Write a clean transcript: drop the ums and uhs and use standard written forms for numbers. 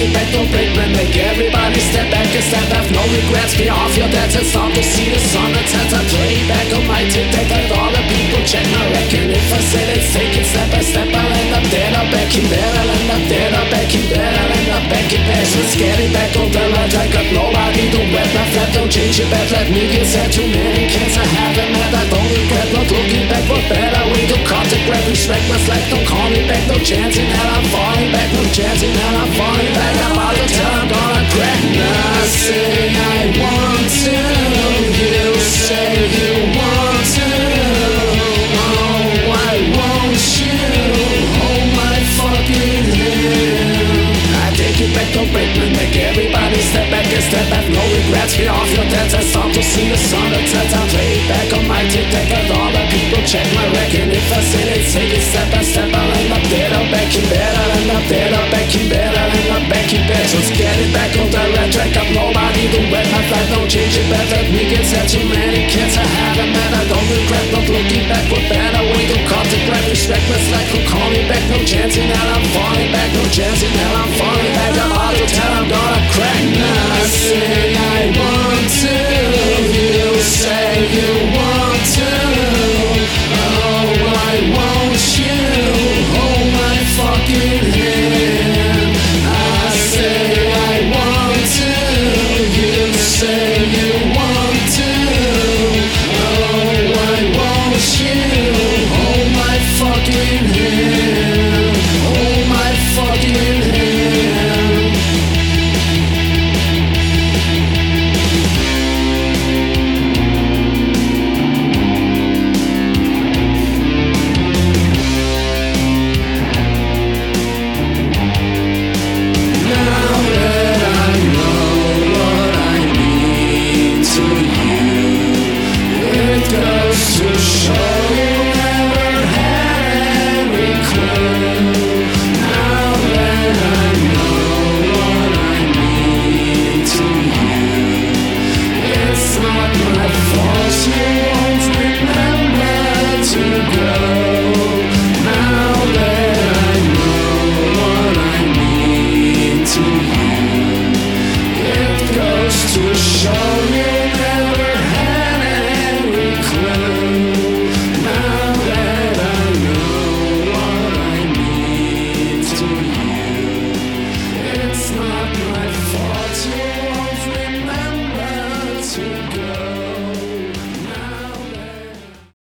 it back, don't break, man. Make everybody step back and stand. Have no regrets, be off your debts and start to see the sun. It's as I play back on my tape deck, let all the people check my record. If I say let's take it step by step, I'll end up dead, I'll back in bed, I'll end up dead, I'll back in bed, I'll end up back in bed. Let's get it back on the right track, got nobody to wet my flat, don't change your bed, let me get set. Too many kids I haven't met, I don't regret, not looking back, what better way to contact, respect my slack, don't call me back, no chance in hell, I'm falling back, no chance in hell, I'm falling back, I'm out to tell, I'm gonna crack. I say I want to, you say you want to, oh why won't you hold my fucking hand? I take it back, don't break me, make everybody step back and step back, no regrets, be off your debts, I start to see the sun, that sets, I'll play it back on my tape deck, and all the people check my record. If I say let's take it step by step, I'll end up dead, I'll back in bed, I'll end up dead, I'll back in bed, I'll end up back in bed. So let's get it back on the right track, got nobody to wet my flag, don't change it back, let me get set. Too many kids I haven't met, I don't regret, not looking back, what better way to contemplate, respect my slack, don't call me back, no chance in hell, I'm falling back, no chance in hell, I'm falling back, I'm out to tell, I'm gonna crack. Now I say I want to, you say you want to, oh why won't you hold my fucking hand? I say I want to, you say you want to, oh why won't you hold my fucking hand? Hold my fucking hand. To show you never had any clue. Now that I know what I mean to you, it's not my fault you won't remember to go. Now that I know what I mean to you, it goes to show